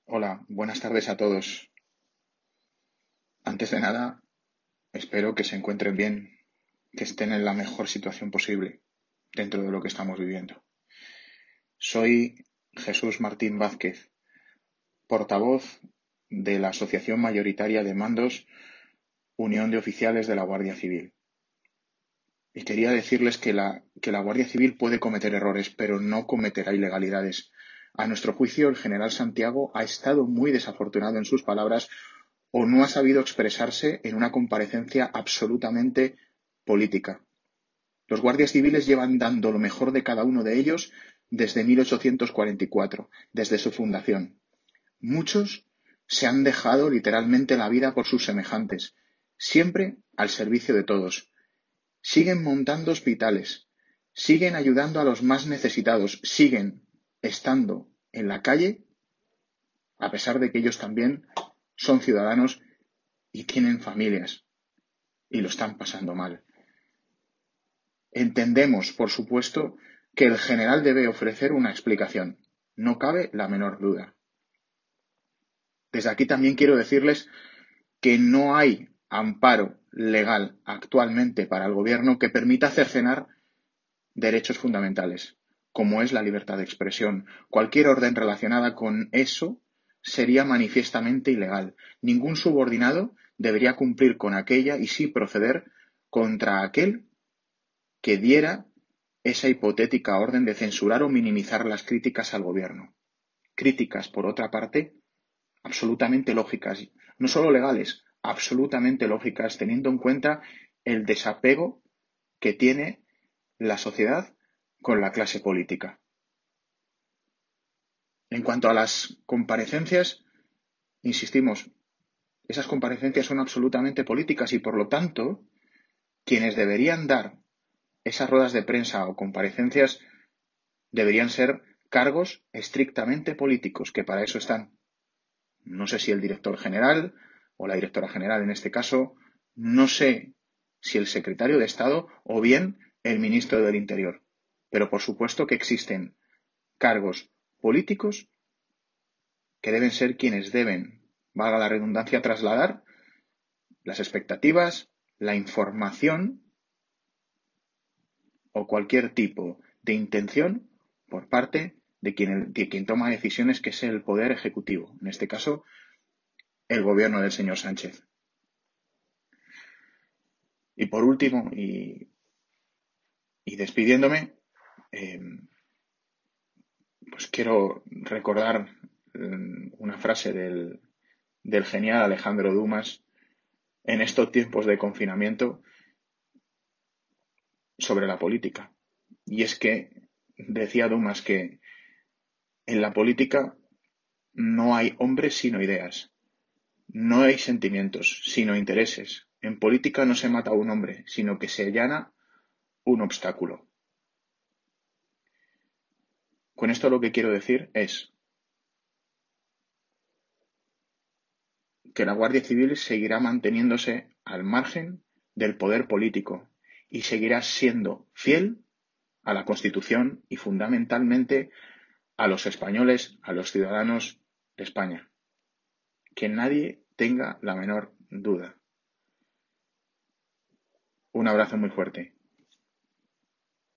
Hola, buenas tardes a todos. Antes de nada, espero que se encuentren bien, que estén en la mejor situación posible dentro de lo que estamos viviendo. Soy Jesús Martín Vázquez, portavoz de la Asociación Mayoritaria de Mandos Unión de Oficiales de la Guardia Civil. Y quería decirles que la Guardia Civil puede cometer errores, pero no cometerá ilegalidades. A nuestro juicio, el general Santiago ha estado muy desafortunado en sus palabras o no ha sabido expresarse en una comparecencia absolutamente política. Los guardias civiles llevan dando lo mejor de cada uno de ellos desde 1844, desde su fundación. Muchos se han dejado literalmente la vida por sus semejantes, siempre al servicio de todos. Siguen montando hospitales, siguen ayudando a los más necesitados, siguen estando en la calle, a pesar de que ellos también son ciudadanos y tienen familias y lo están pasando mal. Entendemos, por supuesto, que el general debe ofrecer una explicación. No cabe la menor duda. Desde aquí también quiero decirles que no hay amparo legal actualmente para el gobierno que permita cercenar derechos fundamentales, como es la libertad de expresión. Cualquier orden relacionada con eso sería manifiestamente ilegal. Ningún subordinado debería cumplir con aquella y sí proceder contra aquel que diera esa hipotética orden de censurar o minimizar las críticas al gobierno. Críticas, por otra parte, absolutamente lógicas, no solo legales, absolutamente lógicas, teniendo en cuenta el desapego que tiene la sociedad con la clase política. En cuanto a las comparecencias, insistimos, esas comparecencias son absolutamente políticas y, por lo tanto, quienes deberían dar esas ruedas de prensa o comparecencias deberían ser cargos estrictamente políticos, que para eso están. No sé si el director general o la directora general en este caso, no sé si el secretario de Estado o bien el ministro del Interior. Pero por supuesto que existen cargos políticos que deben ser quienes deben, valga la redundancia, trasladar las expectativas, la información o cualquier tipo de intención por parte de quien toma decisiones, que es el Poder Ejecutivo, en este caso, el gobierno del señor Sánchez. Y por último, y despidiéndome, pues quiero recordar una frase del genial Alejandro Dumas en estos tiempos de confinamiento sobre la política. Y es que decía Dumas que en la política no hay hombres sino ideas, no hay sentimientos sino intereses. En política no se mata a un hombre, sino que se allana un obstáculo. Con esto lo que quiero decir es que la Guardia Civil seguirá manteniéndose al margen del poder político y seguirá siendo fiel a la Constitución y fundamentalmente a los españoles, a los ciudadanos de España. Que nadie tenga la menor duda. Un abrazo muy fuerte.